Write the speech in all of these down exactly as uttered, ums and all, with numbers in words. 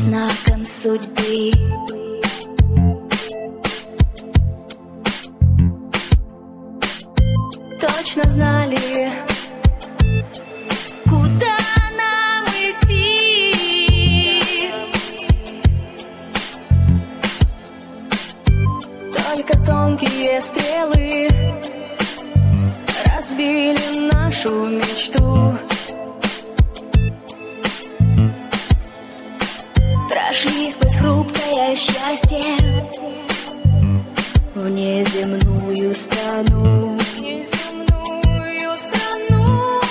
знаком судьбы. Точно знали, куда нам идти. Только тонкие стрелы разбили нашу мечту. Прошли сквозь хрупкое счастье в неземную страну. Неземную страну.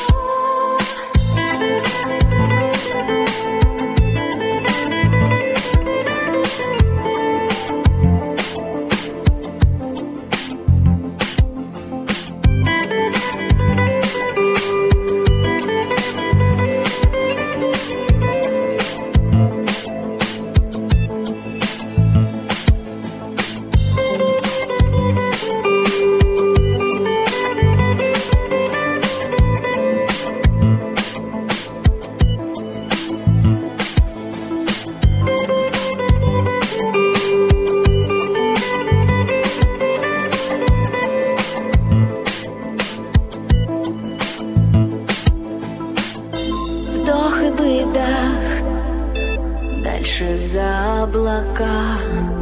Вдох и выдох, дальше за облака.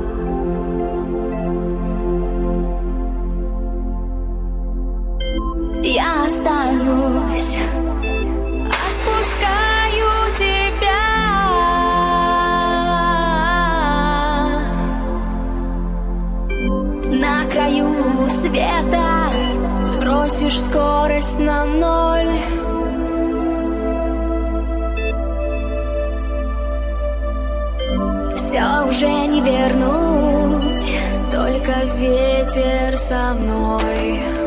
Я останусь, отпускаю тебя. На краю света сбросишь скорость на ноль. Все уже не вернуть, только ветер со мной.